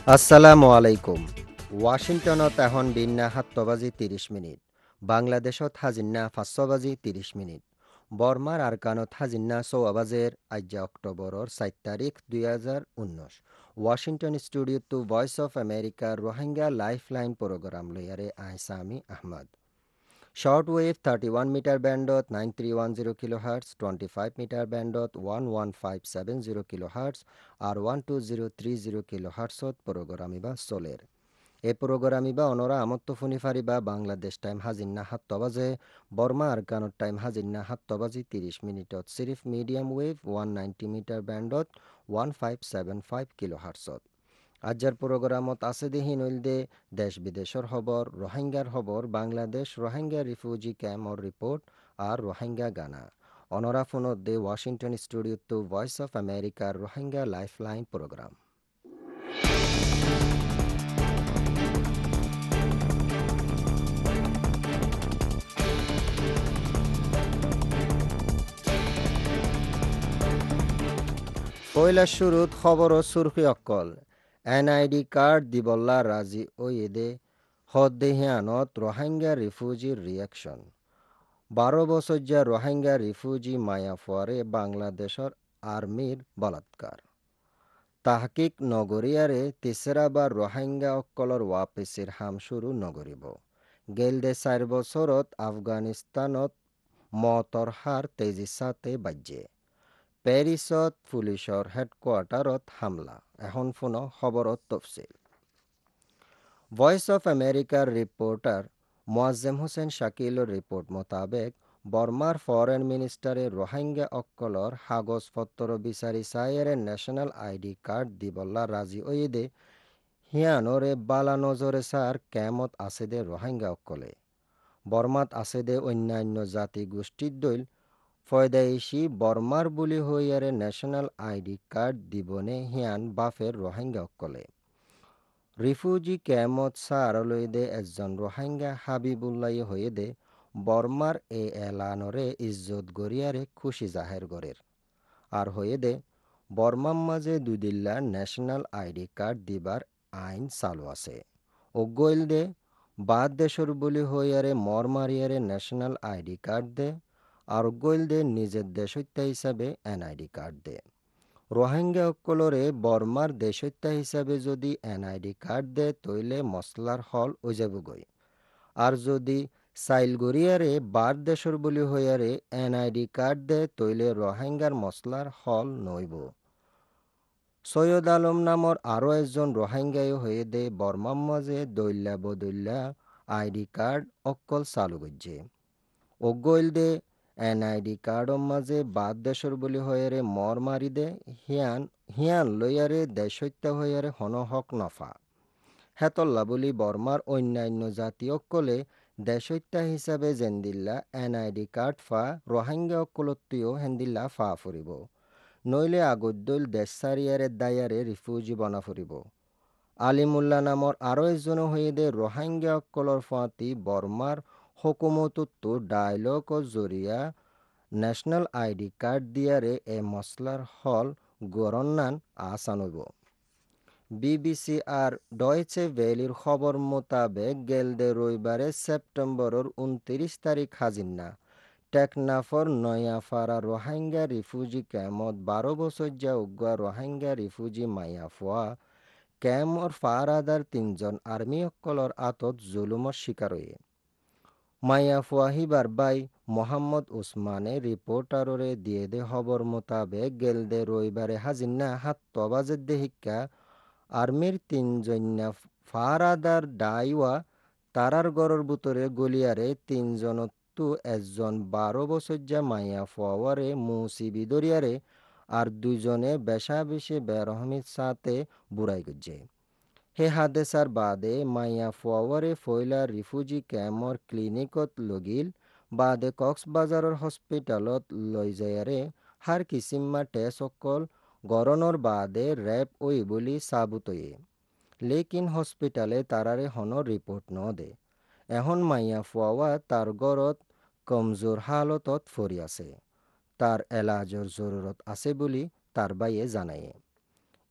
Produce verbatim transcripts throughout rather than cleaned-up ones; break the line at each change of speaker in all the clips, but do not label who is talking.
আসসালামু আলাইকুম। ওয়াশিংটনত এখন বিন্যা সাতটা বাজি ত্ৰিশ মিনিট। বাংলাদেশত হাজিন্না পাঁচটা বাজি ত্ৰিশ মিনিট। বর্মার আরকানত হাজিন্না চৌৱা বাজের আজ্যা অক্টোবরের চার তারিখ দুই হাজার উনিশ। ওয়াশিংটন স্টুডিওটো ভয়েস অফ আমেরিকার রোহিঙ্গা লাইফলাইন প্রোগ্রাম লইয়ারে আহসামি Ahmad. Short wave thirty-one metre ব্যান্ডত nine three one zero kilohertz, twenty-five metre ব্যান্ডত one one five seven zero kilohertz আর one two zero three zero কিলোহার্টজত প্রোগ্রামিবা চলের। এই প্রোগ্রামিবা অনরা আমত্ত ফুনি ফারিবা বাংলাদেশ টাইম হাজিন্না সাতটা বাজে, বর্মা আরকানত টাইম হাজিন্না সাতটা বাজি ত্রিশ মিনিটত সিরিফ medium wave one ninety metre ব্যান্ডত one five seven five কিলোহার্টজত। আজ্জার প্রোগ্রামত আছে দেহি নইলদে দেশ বিদেশের খবর, রোহিঙ্গার খবর, বাংলাদেশ রোহিঙ্গা রিফিউজি ক্যাম্পর রিপোর্ট আর রোহিঙ্গা গানা। অনরা ফোনত দে ওয়াশিংটন স্টুডিওটো ভয়েস অফ আমেরিকার রোহিঙ্গা লাইফলাইন প্রোগ্রাম। পয়লা শুরুত খবর ও সুরখি অক্কল এন আই ডি কার্ড দিবল্লা রাজি ও এদে হদ্দেহিয়ানত রোহিঙ্গা রিফিউজির রিয়াকশন। বারো বছরজা রোহিঙ্গা রিফিউজি মায়া ফোয়ারে বাংলাদেশের আর্মির বলাৎকার। তাহকিক নগরিয়ারে তিসরাবার রোহিঙ্গা অক্কলর ওয়াপিসির হাম শুরু নগরিব। গেলদে চার বছরত আফগানিস্তানত মতর হার তেজিসাতে বাজ্যে। প্যারিসত পুলিশর হেডকোয়ার্টারত হামলা। এখন ফোন খবরত তফসিল। ভয়েস অফ আমেরিকার রিপোর্টার মোয়াজ্জেম হোসেন শাকিলর রিপোর্ট মোতাবেক বর্মার ফরেন মিনিস্টারে রোহিঙ্গা অক্কলর কাগজপত্র বিচারি চাইয়ের ন্যাশনাল আইডি কার্ড দিবল্লা রাজি ওয়েদে হিয়ানরে বালা নজরে সার ক্যামত আছে দে রোহিঙ্গা অক্কলে। বর্মাত আছে দে অন্যান্য জাতি গোষ্ঠীর দৈল ফয়দাইশি বর্মার বুলি হইয়ারে ন্যাশনাল আইডি কার্ড দিবনে হিয়ান বাফের রোহিঙ্গা অক্কলে। রিফিউজি ক্যাম্পত সারলইদে একজন রোহিঙ্গা হাবিবুল্লাই হয়ে দে বর্মার এ এলানরে ইজ্জত গরিয়ারে খুশি জাহের গরের। আর হয়ে দে বর্মার মাঝে দুদিল্লা ন্যাশনাল আইডি কার্ড দিবার আইন চালু আছে। অগৈল দে বাদ দেশর বুলি হইয়ারে মর মারিয়ারে ন্যাশনাল আইডি কার্ড দে, আর গইল দে নিজের দেশত্যা হিসাবে এন আইডি কার্ড দে। রোহিঙ্গা অক্কলরে বর্মার দেশত্যা হিসাবে যদি এন আইডি কার্ড দে তৈলে মশলার হল ও যাবগই। আর যদি সাইল গরিয়ারে বার দেশর বুলি হইয়ারে এন আইডি কার্ড দে তৈলে রোহিঙ্গার মশলার হল নইব। সৈয়দ আলম নামর আরও একজন রোহিঙ্গায় হয়ে দে বর্মার মাঝে দৈল্লা বদৈল্লা আইডি কার্ড অক্কল চালু করছে। অগৈল দে এন আইডি কার্ডর মাঝে বাদ দেশর বুলি হয়ারে মর মারি দে হিয়ান হিয়ান লইয়ারে দেশত্যা হইয়ারে হন হক নফা। হেতল্লা বুলি বর্মার অন্যান্য জাতি অক্কলে দেশত্যা হিসাবে জেন্দিল্লা এন আইডি কার্ড ফা রোহিঙ্গা অক্কলত্তিও হেন্দিল্লা ফা ফুরিব। নইলে আগদ্দৈল দেশ সারিয়ারে দায়ারে রিফিউজি বনা ফুরিব। আলিমুল্লা নামর আরও একজন হয়ে দে রোহিঙ্গা অক্কলর ফাঁতি বর্মার হুকুমতত্ব ডায়লগ জরিয়া ন্যাশনাল আইডি কার্ড দিয়ারে এ মশলার হল গরন্নান আসানব। বিবিসি আর ডয়চে ভ্যালির খবর মোতাবেক গেলদে রবিবারে সেপ্টেম্বরের উনত্রিশ তারিখ হাজিন্না টেকনাফর নয়াফারা রোহিঙ্গা রিফিউজি ক্যাম্পত বারো বছর যা উগ্রা রোহিঙ্গা রিফিউজি মায়াফোয়া ক্যাম্পর ফারাদার তিনজন আর্মি অক্কলর আতত জুলুমর শিকার হয়ে। মাইয়াফুয়া হিবার বাই মোহাম্মদ উসমানে রিপোর্টাররে দিয়ে দে খবর মোতাবেক গেলদে রবিবারে হাজিন্না সাতটা বাজের দেহিকা আর্মির তিনজন্যা ফারাদার ডাইওয়া তারার গড়ের ভিতরে গলিয়ারে তিনজনত্তু একজন বারো বছর যা মাইয়া ফোয়ারে মুসিবি দরিয়ারে আর দুইজনে বেশা বেশি বেরহমির সাথে বুড়াই গজ্জে। হে হাদেসার বাদে মাইয়া ফোয়ারে ফয়লা রিফিউজি ক্যাম্পর ক্লিনিকত লগিল বাদে কক্সবাজারের হসপিটালত লৈ যায়ারে হার কিসিম্মা টেস অকল গরণর বাদে র্যাব ওই বলি সাবুতয়ে। লেকিন হসপিটালে তারারে হন রিপোর্ট ন দে। এখন মাইয়া ফোয়া তার গড়ত কমজোর হালতত ফরি আছে। তার এলাজর জরুরত আছে বলি তার বাইয়ে জানায়ে।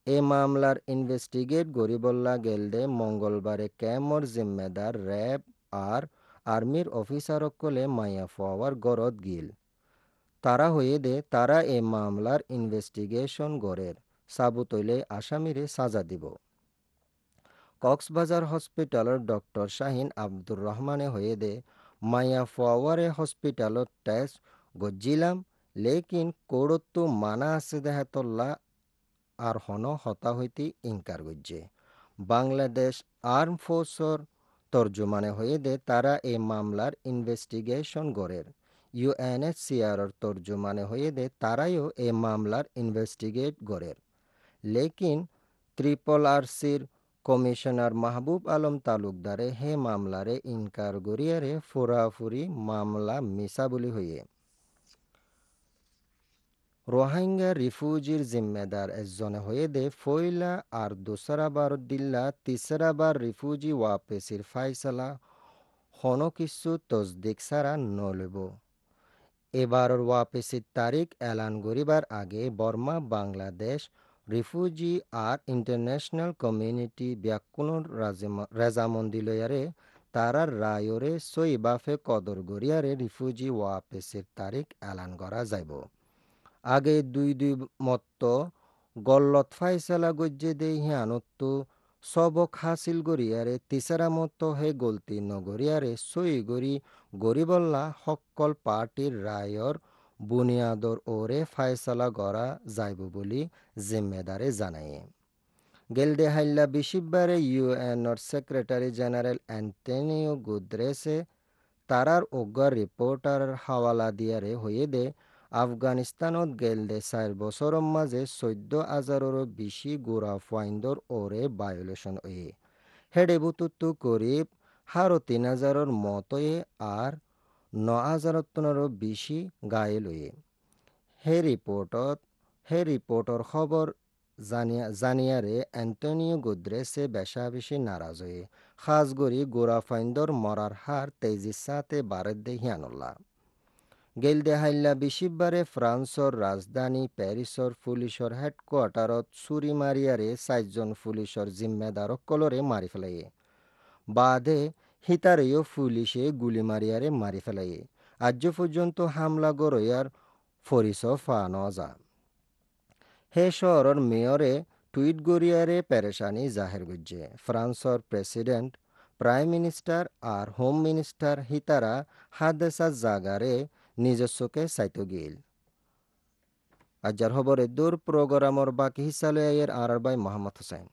এ মামলার ইনভেস্টিগেট গরিবল্লা গেলদে মঙ্গলবারে ক্যামর জিম্মেদার র্যাব আর আর্মির অফিসারকলে মাইয়া ফওয়ার গরদ গিল তারা হয়ে দে তারা এ মামলার ইনভেস্টিগেশন গড়ের সাবুতৈলে আসামিরে সাজা দিব কক্সবাজার হসপিটালের ডক্টর শাহিন আব্দুর রহমানে হয়ে দে মাইয়া ফওয়ারে হসপিটালত টেস্ট গজ্জিলাম লেকিন কোড়ত্তু মানা আছে দেহাতল্লা আর হন হতা হইতে ইনকার গজ্জে বাংলাদেশ আর্ম ফোর্সর তর্জমানে হয়ে দে তারা এই মামলার ইনভেস্টিগেশন গড়ের ইউএনএইচসিআরের তর্জমানে হয়ে দে তারাইও এই মামলার ইনভেস্টিগেট গড়ের লেকিন ত্রিপল আরসির কমিশনার মাহবুব আলম তালুকদারে হে মামলারে ইনকার গরিয়ারে ফুরাফুরি মামলা মিসা বলি হইয়ে রোহিঙ্গা রিফিউজির জিম্মেদার একজনে হয়ে দে ফয়লা আর দোসরাবার দিল্লা তিসরাবার রিফিউজি ওয়াপেসির ফাইসালা হন কিছু তসদিক সারা নলব এবারের ওয়াপেসির তারিখ এলান করিবার আগে বর্মা বাংলাদেশ রিফিউজি আর ইন্টারন্যাশনাল কমিউনিটি ব্যাকুণর রেজামন্দি লয়ারে তারার রায়রে সই বাফে কদর গরিয়ারে রিফিউজি ওয়াপেসির তারিখ এলান করা যাইব আগে দুই দুই মত গল্লত ফাইসালা গজ্জে দে হিয়ানত্তু সবক হাসিল গরিয়ারে তিসারা মত হে গলতি নগরিয়ারে সই গরি গরিবল্লা সকল পার্টির রায়র বুনিয়াদর ওরে ফাইসালা গড়া যাইব বলি জিম্মেদারে জানায় গেলদে হাইল্লা বিশিববারে ইউএনর সেক্রেটারি জেনারেল অ্যান্টনিও গুদ্রেসে তারার অজ্ঞার রিপোর্টার হাওয়ালা দিয়ারে হয়ে দে আফগানিস্তানত গেলদে চার বছরের মাঝে চৈধ্য হাজারেরও বেশি গোড়া ফাইন্দর ওরে ভায়োলেশন হয়ে হেডে বুতুত্তু করিব হারো তিন হাজারের মতয়ে আর ন হাজারতনেরও বেশি গায়েল হয়ে হে রিপোর্টত হে রিপোর্টর খবর জানিয়া জানিয়ারে অ্যান্টনিও গুদ্রেসে বেশা বেশি নারাজ হয়ে খাসগরি গোড়া ফাইন্দর মরার হার তেজির সাথে বারের দেহিয়ানুল্লাহ গেলদে হাইল্লা বিশিববারে ফ্রান্সর রাজধানী প্যারিসর পুলিশর হেডকোয়ার্টারত চুরি মারিয়ারে চারজন পুলিশর জিম্মেদারক কলরে মারি ফেলাইয়ে বাদে হিতারেও পুলিশে গুলি মারিয়ারে মারি ফেলাইয়ে আজ পর্যন্ত হামলা গরয়ার ফরিস ফানো যা হে শহরের মেয়রে টুইট গরিয়ারে পেরেশানি জাহের গুজ্জে ফ্রান্সর প্রেসিডেন্ট প্রাইম মিনিস্টার আর হোম মিনিস্টার হিতারা হাদেসা জাগারে নিজস্বকে চাইতো গিল আজার খবরে দূর প্রোগ্রামর বাকি হিসালে আয়ের আর বাই Mohammad Hossain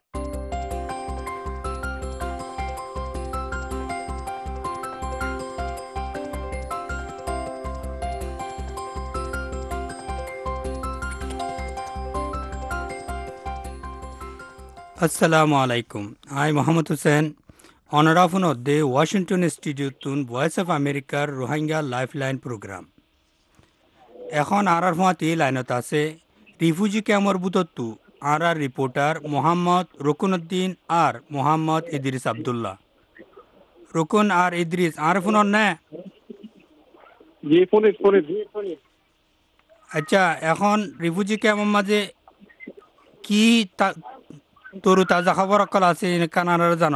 Assalamu alaikum. I Muhammad Hussein, honor of the Washington Institute tun Voice of America Rohingya Lifeline program. এখন আর আর ফাঁতি লাইনত আছে রিফিউজি ক্যাম্পর বুতত্তু আর আর রিপোর্টার মোহাম্মদ রকুনুদ্দিন আর মোহাম্মদ ইদ্রিস আব্দুল্লাহ রকুন আর ইদ্রিস আর ফোন না
জি ফোনে ফোনে
আচ্ছা এখন রিফিউজি ক্যাম্পের মাঝে কি তরু তাজা খবর অকল আছে কানাডার জানো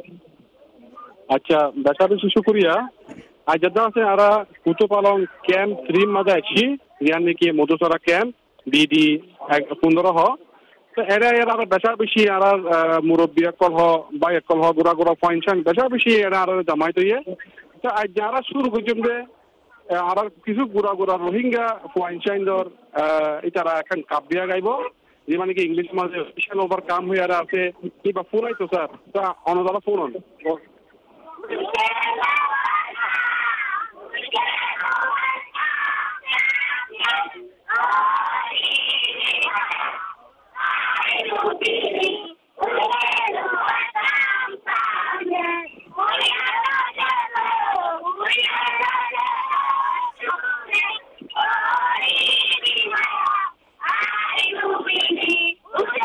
আচ্ছা বেচারি শিশু করিয়া আজ যা আছে আরা কুতো পালং ক্যাম্প থ্রি মাঝে আছি ইয়ানি কি মধুসরা ক্যাম্প বিডি পনেরো হ তো এরা এরা আর বেচা বেশি আর মুরব্বী একল হ বা একল হ গোড়া গোড়া পয়েন্ট বেচা বেশি এরা আর জামাই তৈয়ে তো আজ যারা শুরু করছেন যে আর কিছু গোড়া গোড়া রোহিঙ্গা পয়েন্ট এটারা এখন কাব্যা গাইব যে মানে কি ইংলিশ মাঝে অফিসিয়াল ওভার কাম হয়ে আর আছে কিবা ফোন আইতো স্যার তা অনদালা ফোন অন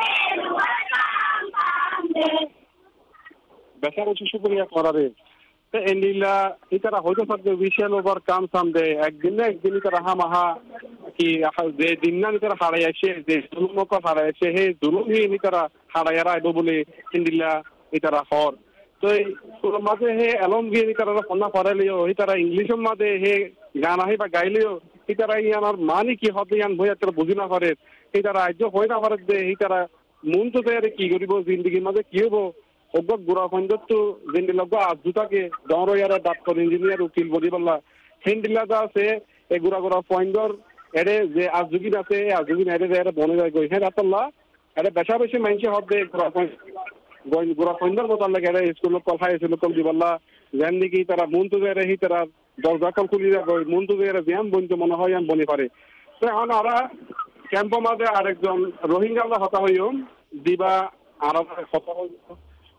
বেচারা শিশু করিয়া করারে তো এন্ডিলা ইতারা হয়তো থাকবে বিশাল ওভার কাম সামদে একদিন না একদিন ইতারা হামাহা কি যে দিন না ইতারা হারাই আসে যে জুলুমক হারাই আসে হে জুলুম হি ইতারা হারাইয়ারা আইব বলে এন্ডিলা ইতারা হর তো তোর মাঝে হে এলম গিয়ে ইতারা ফোনা পড়াইলেও ইতারা ইংলিশের মাঝে হে গান আহি বা গাইলেও ইতারা ইয়ানার মানি কি হবে ইয়ান বই একটা বুঝি না পারে ইতারা আজ হয় না পারে যে ইতারা মন তো তারে কি করিব জিন্দগির মাঝে কি হবো অজ্ঞ গুড়া ফন্দত্তু জিন্দি লগ্গ আজুতাকে দর ইয়ারা ডাক্তার ইঞ্জিনিয়ার উকিল বলি বললা হিন্দিলা যা আছে এ গুড়া গুড়া ফন্দর এরে যে আজুগিন আছে আজুগিন এরে এরে বনে যায় গই হ্যাঁ রাতল্লা এরে বেশা বেশি মাইনছে হবে গুড়া ফন্দ গুড়া ফন্দর বতাল লাগে এরে স্কুল কল হাই স্কুল কল দি বললা যেন নাকি তারা মন তো এরে হি তারা দরজা কল খুলি যায় মন তো এরে ব্যায়াম বনতে মনে হয় আমি বনি পারে তো এখন আরা ক্যাম্প মাঝে আরেকজন রোহিঙ্গা হতা হইও দিবা আর হতা হইও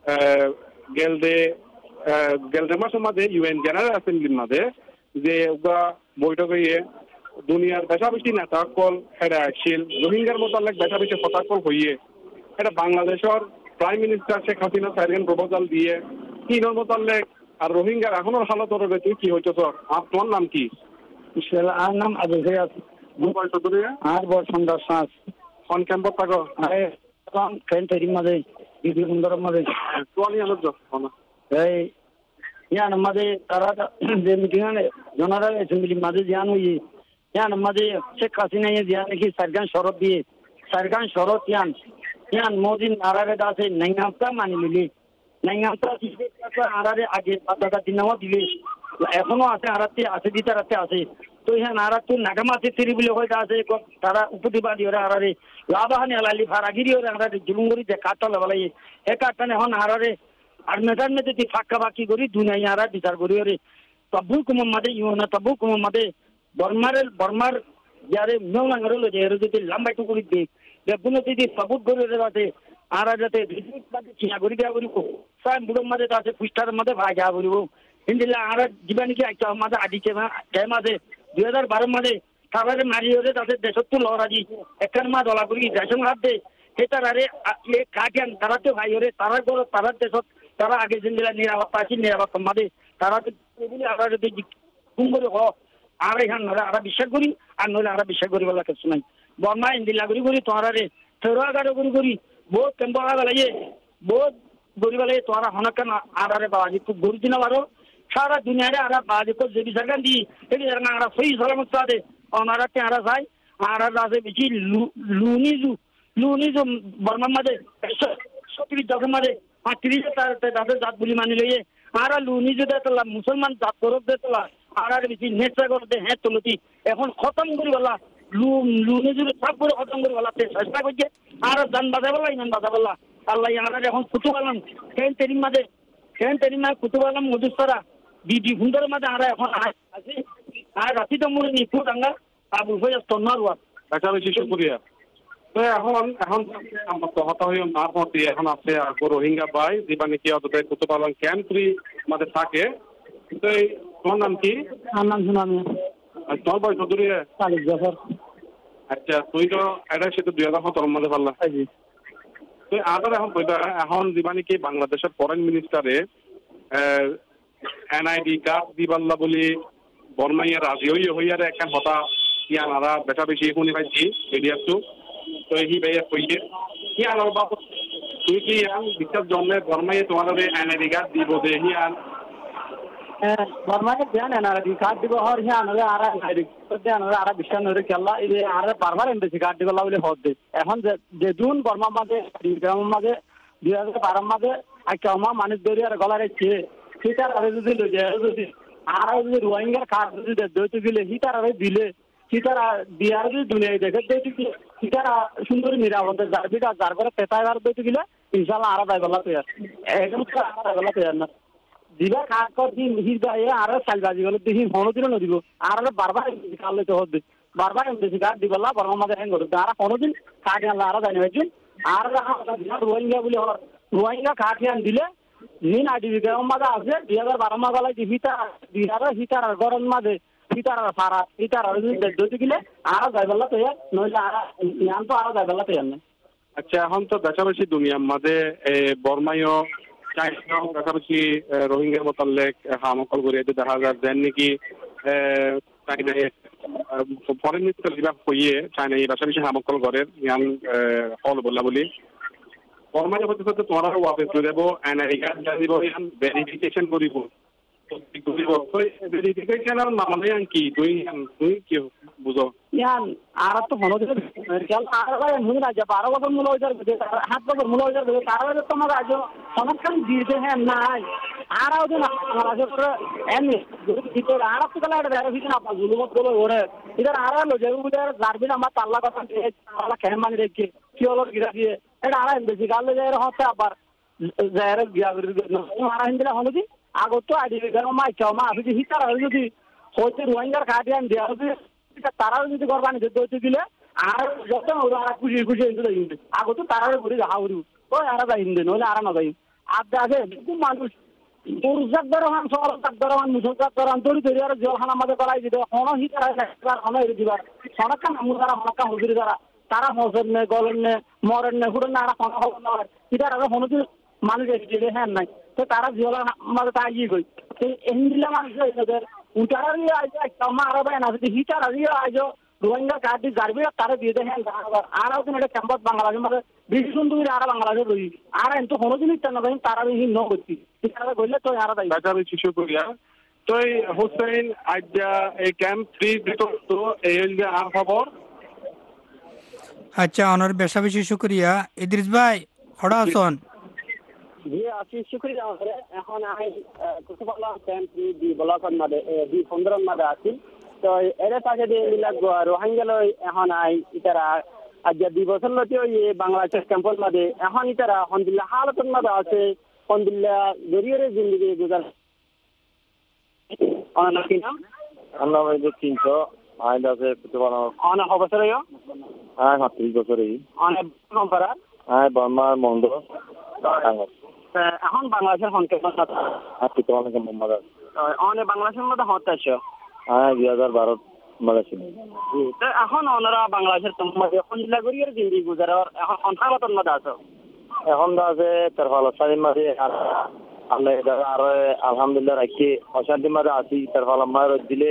গেলদে গেলদে মাসের মাঝে ইউএন জেনারেল অ্যাসেম্বলির মাঝে যে ওগা বৈঠক হইয়ে দুনিয়ার বেশা বেশি নেতা কল হেরা আসছিল রোহিঙ্গার মোতালেক বেশা বেশি হতা কল হইয়ে এটা বাংলাদেশের প্রাইম মিনিস্টার শেখ হাসিনা সাইরেন প্রপোজাল দিয়ে তিনের মোতালেক আর রোহিঙ্গার এখনো হালত হবে তুই কি হইতেছ আর তোমার নাম কি?
আর নাম আবু ফিয়াজ আর বর্ষণ দর্শাস
ফোন ক্যাম্পত থাকো
ট্রেন তৈরির মাঝে বিধি সুন্দরের মাঝে
তোয়ালি আলো
এই ইয়ান মাঝে তারা যে মিটিং জেনারেল অ্যাসেম্বলির মাঝে জিয়ান হইয়ে ইয়ান মাঝে শেখ হাসিনা জিয়ান নাকি সারগান শরৎ দিয়ে সারগান শরৎ ইয়ান ইয়ান মোদিন নারারে দাসে নাইঙ্গামতা মানি লিলি নাইঙ্গামতা আরারে আগে দাদা দিনাও দিলে এখনো আছে আরাতে আছে দিতে রাতে আছে তো হ্যাঁ নারা তো নাগামাতে তিরি বলে হয়তো আছে তারা উপদিবাদী ওরা আরারে লাভাহানি আলালি ফারাগিরি ওরা আরারে জুলুঙ্গরি যে কাটল বলাই এ কাটনে এখন আরারে আর মেটার মেতে তুই ফাঁকা বাকি করি দুনিয়া আরা বিচার করি ওরে তবু কুমার মাদে ইউনা তবু কুমার মাদে বর্মারের বর্মার যারে মেউলাঙ্গরে লো যে এর যদি লম্বাই টুকুরি দে দেখুন যদি সবুত করে আছে আর যাতে চিনা করি দেওয়া করিব সাই বুড়োর মাঝে আছে পুষ্টার মাঝে ভাই যাওয়া করিব হিন্দিলা আর জীবা নাকি একটা মাঝে আদিছে টাইম আছে দুই হাজার বারো মাঝে তারপরে মারি হলে তাদের দেশত্ব লড়াজি একখান মা দলা করি রেশন হাত দে সে তারারে কাটিয়ান তারা তো ভাই ওরে তারা গর তারার দেশত তারা আগে জিন্দিলা নিরাপত্তা আছে নিরাপত্তা মাঝে তারা এগুলি আমরা যদি ঘুম করে হ আর এখান নলে আমরা বিশ্বাস করি আর নইলে আমরা বিশ্বাস করি বলা কিছু নাই বর্মা ইন্দিলা করি করি তোরা রে তেরো এগারো করি করি বহুত কেম্পা বেলাইয়ে বহুত গরি বেলায় তোরা হনকান আরে বাবাজি খুব গরু দিনা বারো সারা দুনিয়ারে আরা বাজে কো যে বিচার দি এটি আমরা সহি সালামত সাদে ওনারা তেরা যায় আর রাজে বেশি লুনিজু লুনিজু বর্মা মাঝে সত্রিশ দশক মাঝে তিরিশ তাদের জাত বলি মানি লইয়ে আর লুনিজু দে তোলা মুসলমান জাত করব দে তোলা আর বেশি নেচা করে দে হ্যাঁ তোলতি এখন খতম করি বলা লু লুনিজু সব করে খতম করি বলা চেষ্টা করছে আর জান বাজা বলা ইমান বাজা বলা আল্লাহ আমরা এখন কুতু বললাম ট্রেন তেরির মাঝে ট্রেন তেরির মাঝে কুতু বললাম মধুস্তরা বিধি সুন্দর মাঝে আমরা এখন আছি আর রাতি তো মনে নিখু ডাঙ্গা আবু হয়ে তন্নার
একটা বেশি শুক্রিয়া তো এখন এখন আমার তো হতা হয়ে মার মতে এখন আছে রোহিঙ্গা ভাই যেটা নাকি অতটা কুতু পালন ক্যাম্প থ্রি আমাদের থাকে তো তোমার নাম কি?
আমার নাম সুনামি
তোমার বয়স কত দূরে?
চালিশ বছর।
আচ্ছা তুই তো এটা সে তো দুই হাজার সতেরোর মধ্যে পারলা তুই আদার এখন এখন যেবা নাকি বাংলাদেশের ফরেন মিনিস্টারে এন আই ডি কার্ড দিবাল্লা বলি বর্মাইয়া রাজি হই হইয়ারে একখান হতা ইয়ান আরা বেটা বেশি শুনি পাইছি এরিয়াটো তো হি ভাইয়া কইয়ে ইয়ান আর বাপ তুই কি ইয়ান বিশ্বাস জন্মে বর্মাইয়া তোমার এন আই ডি কার্ড দিব যে হিয়ান
বর্মাকে দেন এন আই ডি কার্ড দিব হর হিয়ান হলে আর দেন হলে আর বিশ্বাস নরে কেলা এই আর বারবার এমবেসি কার্ড দিবলা বলে হদ দে এখন যে জুন বর্মা মাঝে গ্রামের মাঝে দুই হাজার বারো মাঝে একটা আমার মানুষ দৌড়ি আর গলা রেখে সেটার আরে যদি যদি আর যদি রোহিঙ্গার কার্ড যদি দইতে দিলে হিটার আরে দিলে হিটার দিয়ার যদি দুনিয়ায় দেখে দইতে হিটার সুন্দর নিরাপদে যার বিটা যার করে পেতায় আর দইতে দিলে ইনশাল্লাহ আর দায় বলা তৈরি এখন আর দায় বলা তৈরি না দিবা কাজ কর দিন হির গায়ে আর সালবাজি গেলে দেখি হনো দিন নদিব আর বারবার কাল লইতে হচ্ছে বারবার বেশি কার্ড দিবলা বরং আমাদের হ্যাং করবে আর কোনোদিন কার্ড আনলে আর জানি হয়েছেন আর রোহিঙ্গা বলে রোহিঙ্গা কার্ড দিলে নিন আইডি মাঝে আছে দুই হাজার বারো মা গলায় হিটার দুই হাজার হিটার গরম মাঝে হিটার সারা হিটার যদি গেলে আরো যাই বেলা তো নইলে আর ইয়ান তো আরো যাই বেলা তো না।
আচ্ছা এখন তো বেশাবেশি দুনিয়ার মাঝে বর্মাইও চাইনাও পাশাপাশি রোহিঙ্গার মোতালেক হামকল করে দেখা যায় দেন নাকি চাইনায় ফরেন মিনিস্টার যেটা হইয়ে চাইনায় পাশাপাশি হামকল করে ইয়ান হল বললা বলি ফরমালি হতে হতে তোমার ওয়াপে চলে যাবো এনআইডি কার্ড জানিব ইয়ান ভেরিফিকেশন করিব করিব ভেরিফিকেশন আর মানে ইয়ান কি তুই তুই কি বুঝো
ইয়ান আর তো হলো যে কেন আর ভাই মুনি না যা বারো বছর মূল হয়ে যাবে হাত বছর মূল হয়ে যাবে তার আগে তোমার আজ সমস্যান দিতে হ্যাঁ নাই আর আজ না আমার আজ করে এমনি ভিতর আর তো কলা এটা ভেরিফিকেশন আপা জুলুমত বলে ওরে ইদার আর হলো যে উদার জারবিন আমার তাল্লা কথা আল্লাহ কেন মানে রেখে কি হলো গিরা দিয়ে এটা আর বেশি গালে যায় হতে আবার যায়ের গিয়া আর হিন্দলা হলো কি আগত তো আইডি গানো মাই চাও মা যদি হিতার যদি হইতে রোহিঙ্গার কাটিয়ান দেয়া হবে তারাও যদি গরবানি দইতে দিলে আর যত ওরা খুশি খুশি হিন্দু হিন্দু আগত তারাও ঘুরে যাওয়া উড়ু ওই আর যাই হিন্দু নইলে আর না যাই আজ আগে খুব মানুষ পুরুষাক দরহান সরকার দরহান মুসলকার দরহান তরি তরি আর জলখানা মাঝে করাই দিতে হন হিতার একবার হন এর দিবার সরকার নামু তারা হনকা হুজুরি তারা তারা হসেন নে গলেন নে মরেন নে হুড়েন না আর হন হল না ইতার আগে হনুদি মানুষ এসে হ্যাঁ নাই তো তারা জল মাঝে তা ইয়ে গই তো হিন্দিলা মানুষ এদের উটারি আজ কামা আর ভাই না যদি হিতার আজ আজ রোহিঙ্গা কার্ড গার্বি তারা দিয়ে দেন আর আর এটা ক্যাম্পাস বাংলাদেশ মানে বেশি সুন্দর আর বাংলাদেশ রই আর এত কোনো জিনিস না ভাই তারা বেশি ন করছি তারা বললে তো আর তাই
বাজারে শিশু করিয়া তো হোসেন আজ এই ক্যাম্প ফ্রি দিত তো এই যে আর খবর
আচ্ছা অনার বেশা বেশি শুক্রিয়া ইদ্রিস ভাই হড়া আসন
জি আছি শুক্রিয়া এখন আমি কুতুবালা ক্যাম্প ফ্রি দি ব্লকের মধ্যে দি পনেরো মধ্যে আছি তো এর পাশে দিয়ে মিলাক রোহিঙ্গা লই এখন আই ইতারা আজ দুই বছর লতিও ইয়ে বাংলাদেশ ক্যাম্পের মধ্যে এখন ইতারা আলহামদুলিল্লাহ হালতের মধ্যে আছে আলহামদুলিল্লাহ জরিয়রে জিন্দগি গুজার অনেক নাম
আমরা যে তিনশো আইন আছে কুতুবালা
অনেক বছর
হ্যাঁ সাতত্রিশ বছরই
অনেক নম্বর
হ্যাঁ বর্মার মন্দ
এখন বাংলাদেশের হন কেমন
আর কুতুবালা কেমন মজা
অনেক বাংলাদেশের মধ্যে হতে আসো
হ্যাঁ দুই হাজার বারো মজা ছিল
এখন ওনারা বাংলাদেশের মধ্যে এখন জেলা করিয়ে জিন্দি গুজার এখন অন্থাগতর মধ্যে আছো
এখন তো আছে তার ফল সারি মাঝে আল্লাহ আর আলহামদুলিল্লাহ রাখি অশান্তির মাঝে আছি তার ফল আমার দিলে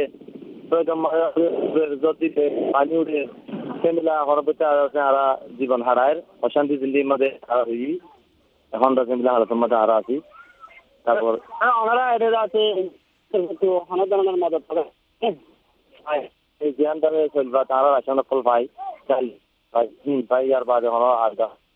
যদি পানি উঠে সেমিলা হরপতে আর জীবন হারায় অশান্তি দিল্লির মধ্যে হারা হই এখন তো সেমিলা হারাতের মধ্যে হারা আছি তারপর
ওনারা এটা আছে একটু হনজনের মদত করে
এই জ্ঞান দ্বারা চলবা তারা রাসায়ন ফল পাই চাল পাই হুম পাই আর বাদে হলো আর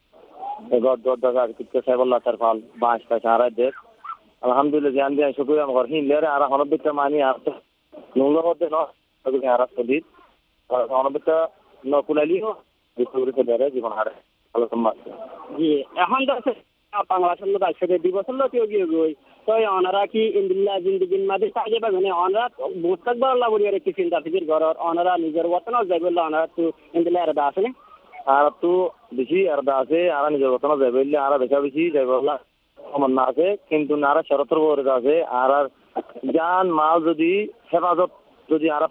গদ গদ আর কিছু সাইবল্লা তার ফল বাঁশ পাই হারায় দেখ আলহামদুলিল্লাহ জ্ঞান দিয়ে শুক্রিয়া আমার হিনলে আর হনবিকটা মানি আর নুঙ্গর মধ্যে নয় হারা সদিত হনবিকটা নকুলালিও বিশ্বগুলি চলে জীবন হারে ভালো সম্মান
জি এখন তো বাংলাদেশের মধ্যে আসলে দুই বছর লতিও গিয়ে গই তো ওনারা কি ইন্দিল্লা জিন্দিগির মাঝে সাহায্য পাবেন ওনারা মুস্তাকবার আল্লাহ বলি আর কি চিন্তা ফিকির ঘর ওনারা নিজের ওতনও যাই বললে ওনারা তো ইন্দিল্লা এরদা আছে না
আর তো বেশি এরদা আছে আর নিজের ওতনও যাই বললে আর বেশা বেশি যাই বললা আমার না আছে কিন্তু নারা শরতর বরে আছে আর আর জান মাল যদি হেফাজত যদি আর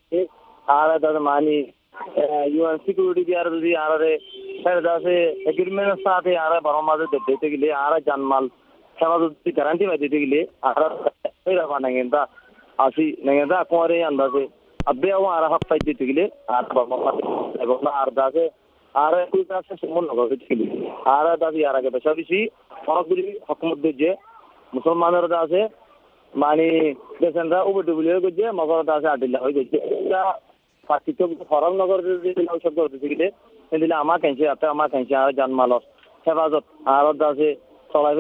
আর তাদের মানি ইউএন সিকিউরিটি দিয়ে আর যদি আর আছে এগ্রিমেন্টের সাথে আর বড় মাঝে দিতে গেলে আর জানমাল হেফাজত গ্যারান্টি পাই দিতে গেলে আর নেগেন্দা আসি নেগেন্দা কোয়ারে আন্দাজে আব্বে আর হাফ পাই দিতে গেলে আর বড় আর দাসে আর কুই কাছে সমন নগর ছিল আর দাবি আর আগে বেশি বেশি অনেকগুলি হকুমত যে মুসলমানের আছে মানে দেশেনরা উবডুবুলি হয়ে গেছে মগরতা আছে আদিল্লা হয়ে গেছে এটা পার্থক্য ফরম নগর যদি সব করতে গেলে দিলে আমার কেঞ্চি আছে আমার কেঞ্চি আর জানমালত হেফাজত আর আছে চলাই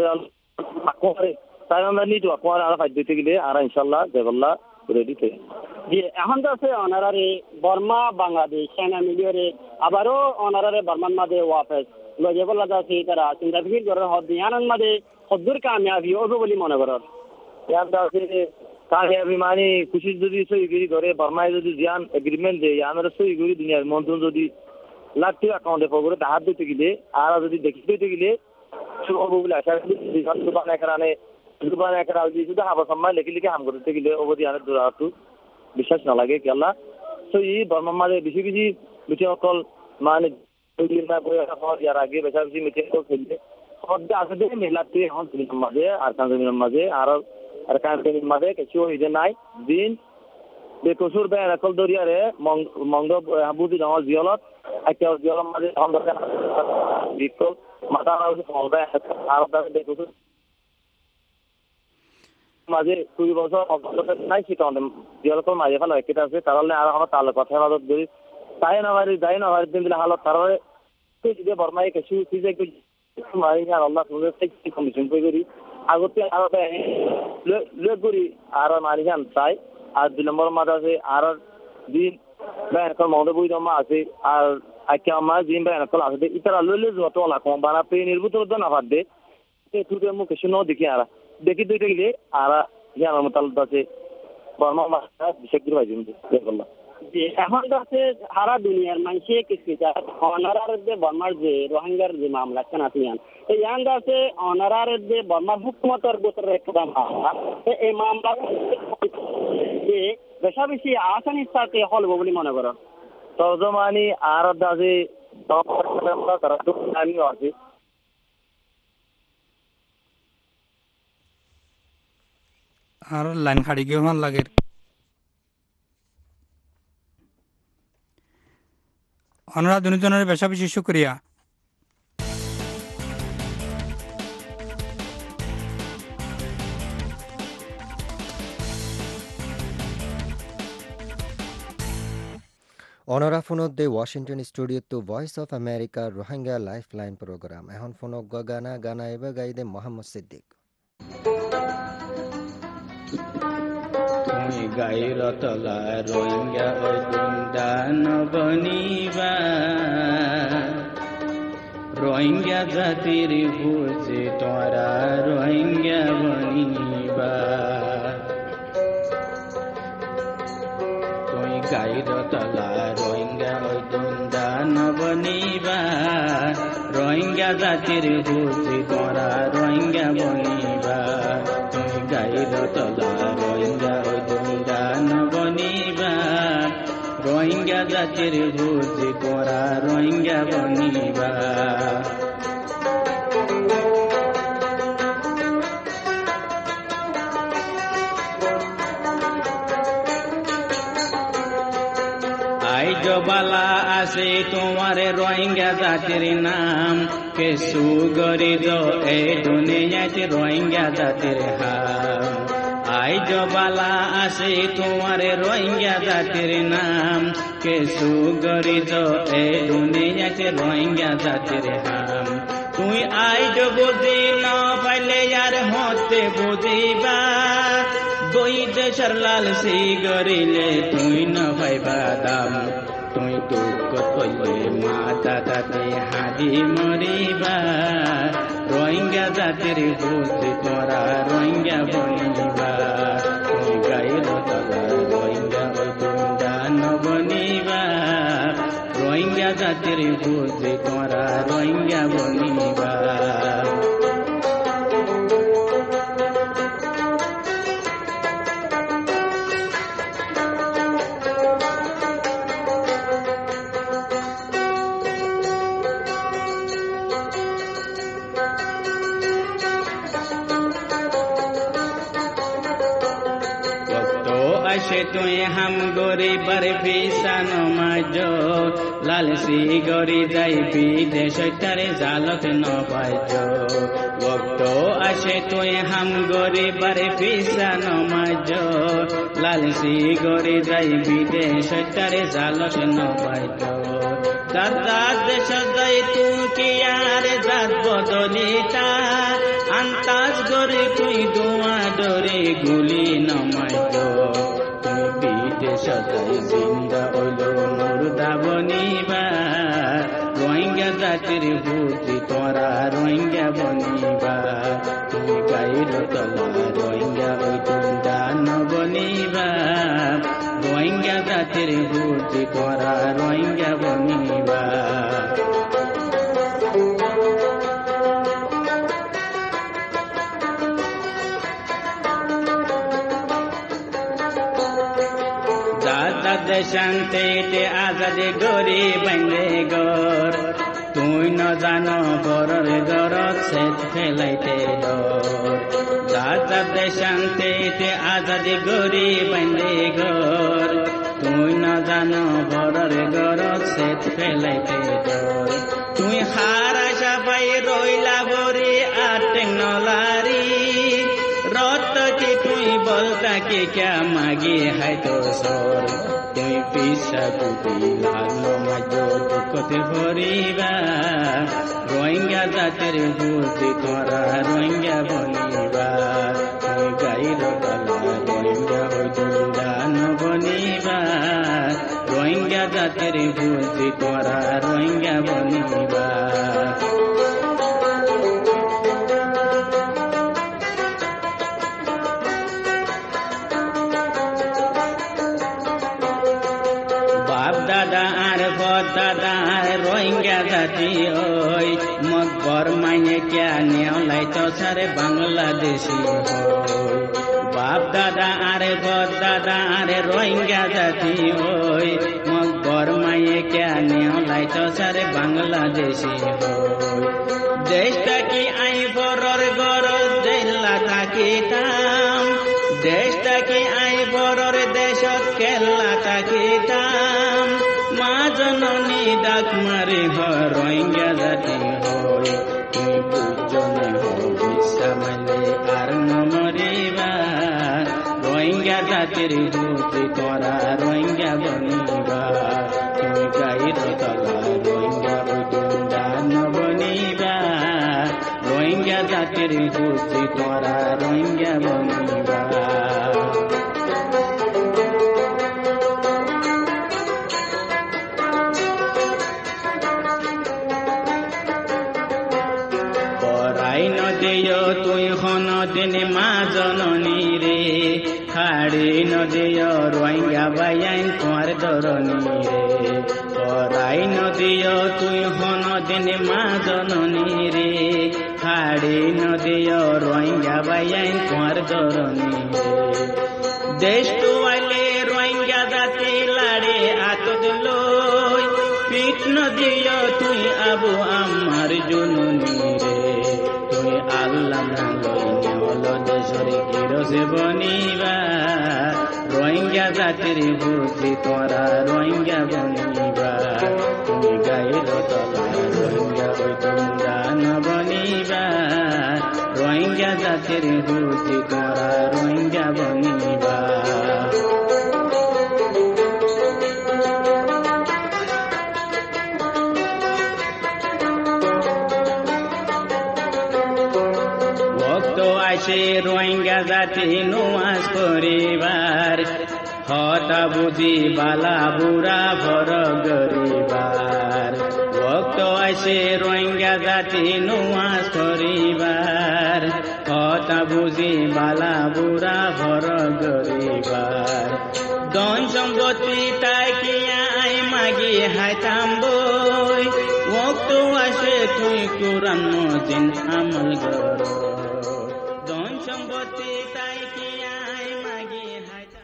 ফেরাল তাই আমরা নিজ আকোয়ার আর ফাইট দিতে গেলে আর ইনশাল্লাহ জেবল্লা রেডি থেকে
জি এখন তো আছে অনারারে বর্মা বাংলাদেশ চায়না মিলিয়রে আবারও অনারারে বর্মান মাঝে ওয়াফেস লজেবল্লা আছে তারা চিন্তা ফিকির করে হদিয়ানন মাঝে হদ্দুর কামিয়াবি হবে বলে মনে করার
ইয়ানটা আছে কামিয়াবি মানে খুশি যদি সইগিরি করে বর্মায় যদি জিয়ান এগ্রিমেন্ট দেয় আমরা সইগিরি দুনিয়ার মন্ত্রণ যদি লাগতে অ্যাকাউন্টে পরে হাত দিতে গেলে আর যদি দেখি দিতে গেলে শুভ বলে আশা করি দোকান এখানে দোকান এখানে শুধু হাবা সম্মান লেখি লিখে হাম করতে গেলে অবধি আনের দূর একটু বিশ্বাস না লাগে কেলা তো এই বর্মার মাঝে বেশি বেশি বেশি অকল মানে ইয়ার আগে বেশা বেশি মিটিং খেললে হদ্দে আছে যে মিলাতে হন জমিনের মাঝে আর কান জমিনের মাঝে আর আর কান জমিনের মাঝে কিছু হইতে নাই দিন বেকসুর বে রাকল দরিয়ারে মঙ্গ বুঝি নল জিয়লত একটা জিয়লত মাঝে হন দরকার বিকল মাথা হচ্ছে হবে আর দাবে বেকসুর মাঝে দুই বছর অবস্থা নাই সেটা জিয়লত মাঝে ফেলা একটা আছে কারণে আর আমার তালে কথা হেফাজত করি তাই না বাড়ি যাই না বাড়ির দিন দিলে হালত তারপরে যদি বর্মাই কিছু ফিজে মারি আর আল্লাহ সুন্দর কমিশন করি আগতে আর লোক করি আর মারি যান তাই আর দুই নম্বর মাঝে আছে আর দিন ব্যাংকল মহদে বই জমা আছে আর আজকে আমার দিন ব্যাংকল আছে ইতারা লইলে যত লাখ বানা পেয়ে নির্ভূত না ভাত দে তুই মুখ কিছু ন দেখি আর দেখি দুইটা গেলে আর আমার মোতাল আছে বর্মা মাছটা বিশেষ করে ভাই করলাম
যে এখন তো আছে সারা দুনিয়ার মানুষে কিছু অনারার যে বর্মার যে রোহিঙ্গার যে মামলা কেন আছে এই ইয়ান আছে অনারার যে বর্মার হুকুমতের গোত্রের একটা মামলা এই মামলা যে বেশা বেশি আসানির সাথে হলব বলে মনে করো
তর্জমানি আর আছে তারা তো আমিও আছি
আর লাইন খাড়ি গিয়ে ভাল লাগে অনুরাধ দুজনের বেশা বেশি শুক্রিয়া
অনরা ফোনত দে ওয়াশিংটন স্টুডিও তো voice of America Rohingya life line programme এখন ফোনক গানা গানা এবার গাই দে মোহাম্মদ সিদ্দিক
তুমি গাইরতলা রোহিঙ্গা ওই দুন্দান বনিবা রোহিঙ্গা জাতির বুঝে তোরা রোহিঙ্গা বনিবা তুমি গাইরতলা রোহিঙ্গা ওই দুন্দান বনিবা রোহিঙ্গা জাতির বুঝে তোরা রোহিঙ্গা বনিবা তুমি গাইরতলা রোহিঙ্গা ওই দুন্দান বনিবা রোহিঙ্গা জাতির বুঝে তোরা রোহিঙ্গা বনিবা বালা আছে তোমার রোহিঙ্গা জাতির নাম কেসু গরিদ এই দুনিয়াতে রোহিঙ্গা জাতির হাম আইজ বালা আছে তোমার রোহিঙ্গা জাতির নাম কেসু গরিদ এই দুনিয়াতে রোহিঙ্গা জাতির হাম তুই আইজ বুঝি না পাইলে আর হতে বুঝিবা দুই দেশের লাল সি গরিলে তুই না পাইবা দাম তুই দুঃখ কইলে মাতা তাতে হাদি মরিবা রোহিঙ্গা জাতির বুঝি তোরা রোহিঙ্গা বনিবা তুই গাইর তলা রোহিঙ্গা ওই দুন্দান বনিবা রোহিঙ্গা জাতির বুঝি তোরা রোহিঙ্গা বনিবা তুই হাম গরি বরফি সানমাজ লালসি গরি যাই বিদেশ তারে জালত ন পাইজ ভক্ত আসে তুই হাম গরি বরফি সানমাজ লালসি গরি যাই বিদেশ তারে জালত ন পাইজ দাদা দেশ যাই তুই কি আর জাত বদলিতা আন্তাজ গরি তুই দোয়া ডরে গুলি নমাইজ সদাই জিন্দা হইল মুর্দা বনিবা রোহিঙ্গা জাতির বুঝি তোরা রোহিঙ্গা বনিবা তুমি গাইর তলা রোহিঙ্গা ওই দুন্দান বনিবা রোহিঙ্গা জাতির বুঝি তোরা রোহিঙ্গা বনিবা শান্তিতে আজাদি গরি বন্দে গর তুই ন জানো বড়র গরত সেত ফেলাইতে ডর যার দেশান্তে আজাদি গরি বান্ধে ঘর তুই ন জানো বড়র গরত সেত ফেলাইতে ডর তুই হারা সবাই রইলা বরি আর টেকনোলারি রত কি তুই বলতা কি ক্যা মাগি হাই তো সর তুই পিসা কুটি লাগলো মাঝো দুঃখতে ভরিবা রোহিঙ্গা জাতির বুদ্ধি তোরা রোহিঙ্গা বনিবা তুই গাইর গলা রোহিঙ্গা হইতুন বনিবা রোহিঙ্গা জাতির বুদ্ধি তোরা রোহিঙ্গা বনিবা দাদা রোহিঙ্গা জাতি ওই মকবর মাইনে ক্যা নেওলাই তো সারে বাংলাদেশি হই বাপ দাদা আরে বদ দাদা আরে রোহিঙ্গা জাতি ওই মকবর মাইনে ক্যা নেওলাই তো সারে বাংলাদেশি হই দেশটা কি আই বড়র গরজ জেলা থাকিতাম দেশটা কি আই বড়র দেশত কেল্লা থাকিতাম মা জননী ডাক মারি হয় রোহিঙ্গা জাতি হই তুই বুঝনে হবিসা মালে আর নমরিবা রোহিঙ্গা জাতির বুদ্ধি তোরা রোহিঙ্গা বনিবা তুই গাইর তলা রোহিঙ্গা বৈকুণ্ডা নবনিবা রোহিঙ্গা জাতির বুদ্ধি তোরা রোহিঙ্গা বনিবা তুই হন দিন মা জননী রে খাড়ি নদীয় রোহিঙ্গা বাইন তোমার ধরনী রে পরাই নদীয় তুই হন দিন মা জননী রে খাড়ি নদীয় রোহিঙ্গা বাইন তোমার ধরনী রে দেশ তুয়ালে রোহিঙ্গা জাতি লাড়ে আতদ লই পিঠ নদীয় তুই আবু আমার জননী রে তুই আল্লাহ নালইনে হলো দেশরে কিরসে বনিবা রোহিঙ্গা জাতির বুদ্ধি তোরা রোহিঙ্গা বনিবা তুমি গাইর তলা রোহিঙ্গা হইতুন গান বনিবা রোহিঙ্গা জাতির বুদ্ধি তোরা রোহিঙ্গা বনিবা আসে রোহিঙ্গা জাতি নুয়াজ করিবার হতা বুঝি বালা বুড়া ভর গরিবার ভক্ত আসে রোহিঙ্গা জাতি নুয়াজ করিবার হতা বুঝি বালা বুড়া ভর গরিবার ধন সম্পত্তি তাকিয়া আই মাগি হাইতাম বই ভক্ত আসে তুই কুরআন মজিন আমল কর সম্পত্তি তাই কি আই মাগি হাইতাম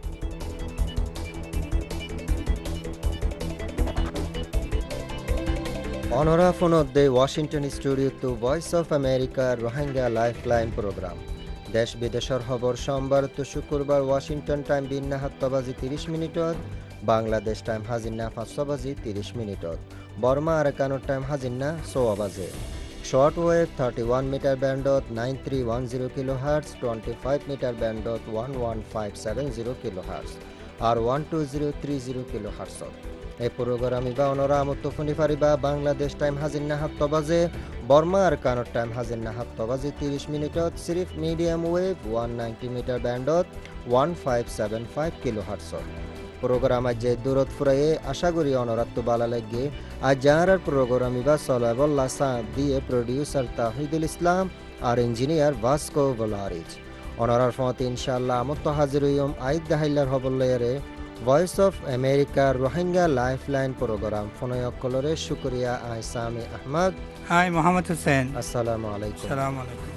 অনরা ফোনদে ওয়াশিংটন স্টুডিও টু voice of America Rohingya lifeline programme দেশ বিদেশের খবর সোমবার তো শুক্রবার ওয়াশিংটন টাইম বিন্না সাতটা বাজি ত্রিশ মিনিটত বাংলাদেশ টাইম হাজিন্না পাঁচটা বাজি ত্রিশ মিনিটত বর্মা আরাকানোর টাইম হাজিন্না ছয় বাজে শর্ট ওয়েভ থার্টি-ওয়ান মিটার ব্যান্ডত nine three one zero kilo hertz twenty five metre ব্যান্ডত one one five seven zero kilo hertz আর one two zero three zero kilo হার্টসত এই প্রোগ্রাম ইবা অনরা আমত্ত শুনি পারিবা বাংলাদেশ টাইম হাজিন্না সাতটা বাজে বর্মা আর কানোর টাইম হাজিন্না সাতটা বাজে ত্রিশ মিনিটত সিরিফ medium wave one ninety metre ব্যান্ডত one five seven five kilo হার্টসত প্রোগ্রাম আজ দূরত ফুরাইয়ে আশা করি অনরাত্ম বালা লাগে আজ যাহার প্রোগ্রাম ইবা সলাবল্লা সা দিয়ে প্রডিউসার তাহিদুল ইসলাম আর ইঞ্জিনিয়ার ভাস্কো ভলারিজ অনরার ফত ইনশাআল্লাহ আমত্ত হাজির হইম আইদ দাহিল্লার হবল্লারে voice of America Rohingya lifeline programme ফোনয়ক কলরে শুকরিয়া আই সামি আহমদ
আই মোহাম্মদ হোসেন
আসসালামু আলাইকুম
আসসালামু আলাইকুম